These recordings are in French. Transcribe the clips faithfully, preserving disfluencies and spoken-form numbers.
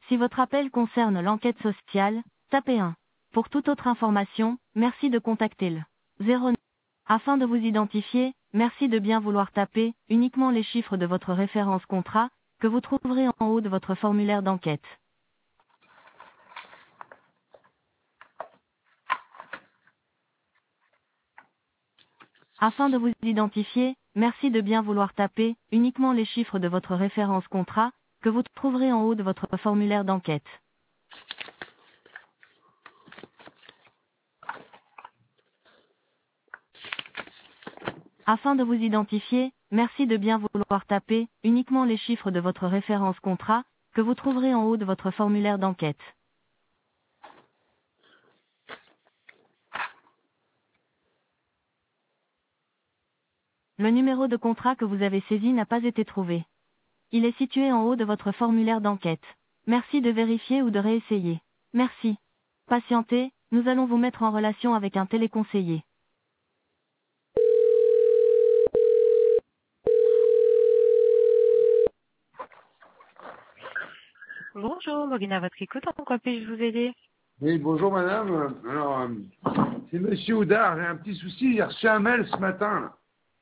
Si votre appel concerne l'enquête sociale, tapez un. Pour toute autre information, merci de contacter le zéro neuf. Afin de vous identifier, merci de bien vouloir taper uniquement les chiffres de votre référence contrat, que vous trouverez en haut de votre formulaire d'enquête. Afin de vous identifier, merci de bien vouloir taper uniquement les chiffres de votre référence contrat, que vous trouverez en haut de votre formulaire d'enquête. Afin de vous identifier, merci de bien vouloir taper uniquement les chiffres de votre référence contrat, que vous trouverez en haut de votre formulaire d'enquête. Le numéro de contrat que vous avez saisi n'a pas été trouvé. Il est situé en haut de votre formulaire d'enquête. Merci de vérifier ou de réessayer. Merci. Patientez, nous allons vous mettre en relation avec un téléconseiller. Bonjour, Morgane à votre écoute, en quoi puis-je vous aider? Oui, bonjour madame. Alors, euh, c'est monsieur Oudard, j'ai un petit souci, j'ai reçu un mail ce matin là,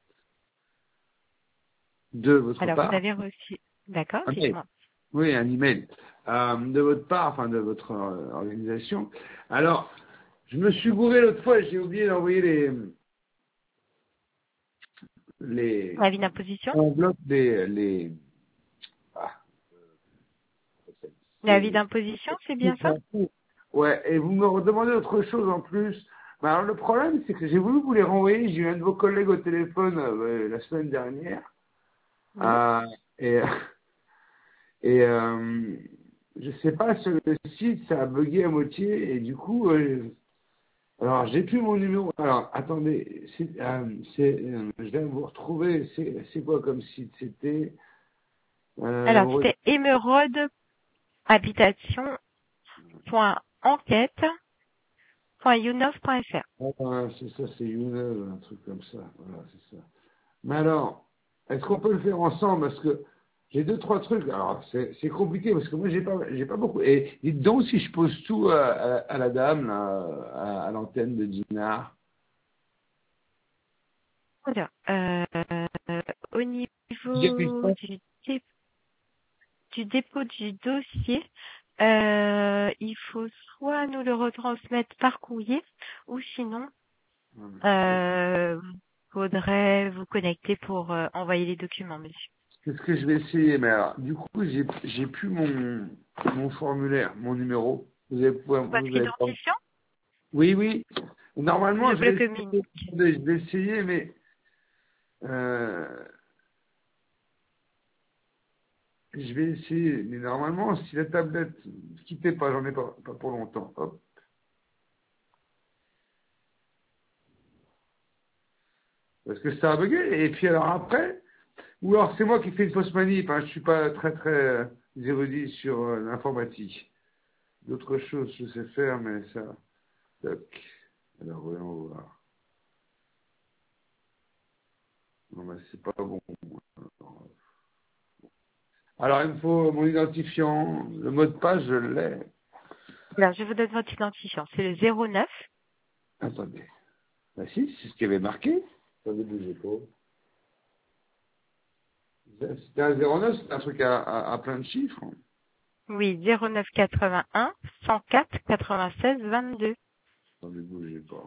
de votre Alors, part. vous avez reçu... D'accord, Un mail. dites-moi. Oui, un email euh, de votre part, enfin de votre euh, organisation. Alors, je me suis gouré l'autre fois, j'ai oublié d'envoyer les les Avis d'imposition? enveloppes des les ah, L'avis c'est- d'imposition, c'est bien ça? ouais, et vous me redemandez autre chose en plus. Mais alors le problème, c'est que j'ai voulu vous les renvoyer, j'ai eu un de vos collègues au téléphone euh, la semaine dernière. Oui. Euh, et et euh, je sais pas, sur le site, ça a bugué à moitié, et du coup, euh, alors j'ai plus mon numéro. Alors, attendez, c'est, euh, c'est, euh, je vais vous retrouver, c'est, c'est quoi comme site? C'était euh, Alors, re- c'était émeraude habitation point enquête point younov point fr. ah, c'est ça, c'est Younev, un truc comme ça. Voilà, c'est ça. Mais alors, est-ce qu'on peut le faire ensemble? Parce que j'ai deux, trois trucs. Alors, c'est, c'est compliqué parce que moi, j'ai pas, j'ai pas beaucoup. Et dites donc si je pose tout à, à, à la dame, là, à, à l'antenne de Dinard. Alors, euh, au J'ai plus niveau de du, dé- du dépôt du dossier, euh, il faut soit nous le retransmettre par courrier, ou sinon, temps. euh, faudrait vous connecter pour euh, envoyer les documents, monsieur. C'est ce que je vais essayer. Mais alors, du coup, j'ai, j'ai plus mon, mon formulaire, mon numéro. Vous avez, vous Votre avez pas. identifiant, Oui, oui. je Normalement, je vous le vais essayer, communique. je vais essayer, mais euh, je vais essayer. Mais normalement, si la tablette, ne quittez pas, j'en ai pas, pas pour longtemps. Hop. Parce que ça a bugué. Et puis alors après, ou alors c'est moi qui fais une fausse manip. Hein, je suis pas très très euh, érudit sur euh, l'informatique. D'autres choses, je sais faire, mais ça. Toc. Alors voyons voir. Non, mais c'est pas bon. Alors, il me faut mon identifiant. Le mot de passe, je l'ai. Alors, je vous donne votre identifiant. C'est le zéro neuf. Attendez. Bah si, c'est ce qu'il y avait marqué. Attendez, bougez pas. C'était un zéro neuf, c'est un truc à, à, à plein de chiffres. Oui, zéro neuf quatre-vingt-un cent quatre quatre-vingt-seize vingt-deux. Attendez, bougez pas.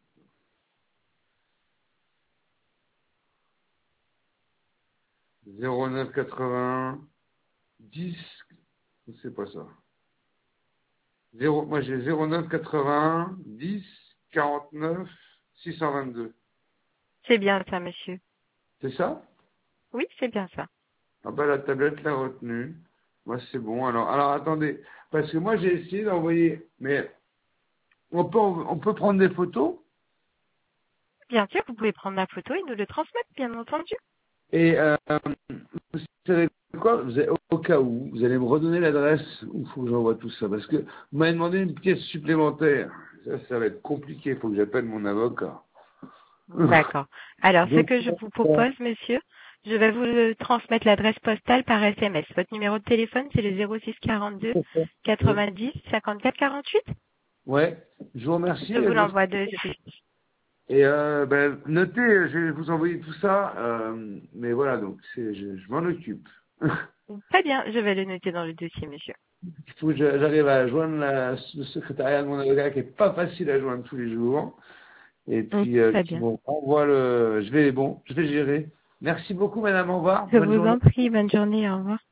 zéro neuf quatre-vingt-un dix, c'est pas ça. zéro, moi j'ai zéro neuf quatre-vingt-un dix quarante-neuf six cent vingt-deux. C'est bien ça, monsieur. C'est ça? Oui, c'est bien ça. Ah bah la tablette l'a retenue. Moi c'est bon. Alors, alors attendez, parce que moi j'ai essayé d'envoyer, mais on peut on peut prendre des photos Bien sûr, vous pouvez prendre la photo et nous le transmettre, bien entendu. et euh, vous savez quoi? Vous avez- au cas où, vous allez me redonner l'adresse où il faut que j'envoie tout ça, parce que vous m'avez demandé une pièce supplémentaire. Ça, ça va être compliqué. Il faut que j'appelle mon avocat. D'accord. Alors, ce Donc, que je vous propose, monsieur, Je vais vous euh, transmettre l'adresse postale par S M S. Votre numéro de téléphone, c'est le zéro six quarante-deux quatre-vingt-dix cinquante-quatre quarante-huit. Ouais, je vous remercie. Je vous l'envoie de suite. Et euh, ben, notez, je vais vous envoyer tout ça. Euh, mais voilà, donc c'est, je, je m'en occupe. Très bien, je vais le noter dans le dossier, monsieur. Il faut que je- j'arrive à joindre la, le secrétariat de mon avocat qui est pas facile à joindre tous les jours. Et Mm, puis, euh, Très puis bien. bon, on voit le, je vais, bon, je vais gérer. Merci beaucoup, madame. Au revoir. Je Bonne vous journée. en prie, bonne journée, au revoir.